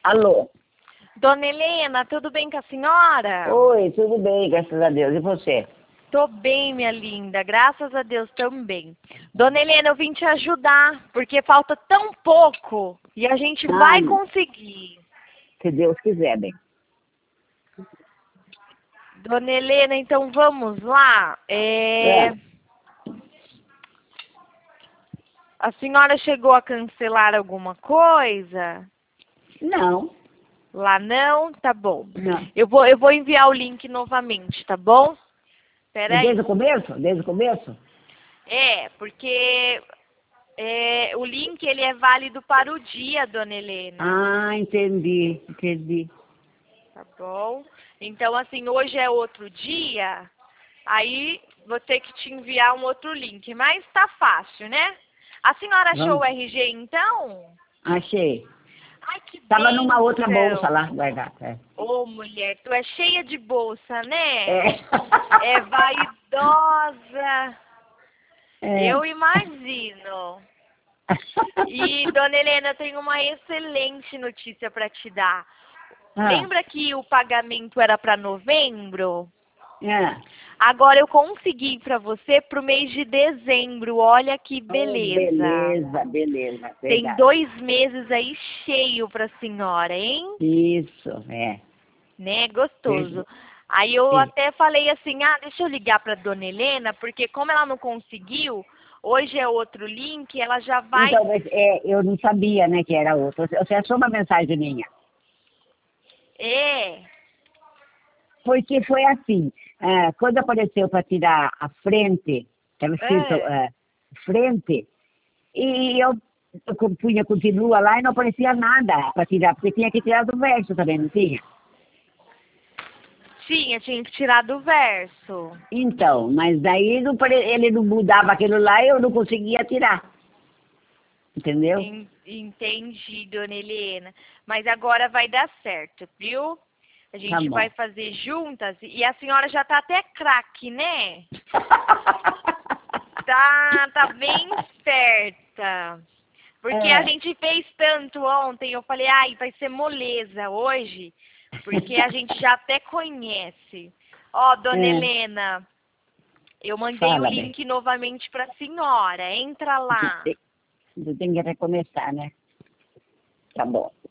Alô? Dona Helena, tudo bem com a senhora? Oi, tudo bem, graças a Deus. E você? Tô bem, minha linda, graças a Deus também. Dona Helena, eu vim te ajudar, porque falta tão pouco e a gente vai conseguir. Se Deus quiser, bem. Dona Helena, então vamos lá. A senhora chegou a cancelar alguma coisa? Não, Lá não? Tá bom. não. Eu vou enviar o link novamente, tá bom? Peraí. Desde o começo? Desde o começo? Porque o link ele é válido para o dia, Dona Helena. Ah, entendi. Tá bom? Então, assim, hoje é outro dia, aí vou ter que te enviar um outro link. Mas tá fácil, né? A senhora achou o Vamos. RG, então? Achei. Ai, que Tava numa outra bolsa bênção! lá, guardada. Ô, mulher, tu é cheia de bolsa, né? É. É vaidosa. É. Eu imagino. E, Dona Helena, eu tenho uma excelente notícia para te dar. Ah, Lembra que o pagamento era para novembro? é. Agora eu consegui para você para o mês de dezembro. Olha que Oh, beleza. beleza, Tem verdade. 2 meses aí cheio para a senhora, hein? Isso, é. Né? Verdade. Gostoso. Aí eu até falei assim, deixa eu ligar para Dona Helena, porque como ela não conseguiu, hoje é outro link, ela já vai... Então, mas, eu não sabia, né, que era outro. Você achou uma mensagem minha? É, Porque foi assim, quando apareceu para tirar a frente, estava escrito é. frente, e eu punha continua lá e não aparecia nada para tirar, porque tinha que tirar do verso também, não tinha? Tinha que tirar do verso. Então, mas daí ele não mudava aquilo lá e eu não conseguia tirar, entendeu? Entendi, Dona Helena. Mas agora vai dar certo, viu? A Tá gente vai bom. fazer juntas. E a senhora já tá até craque, né? Tá bem esperta. Porque a É. gente fez tanto ontem. Eu falei, ai, vai ser moleza hoje. Porque a gente já até conhece. Ó, Dona É, Helena, eu mandei o fala bem. link novamente pra senhora. Entra lá. Você tem que recomeçar, né? Tá bom.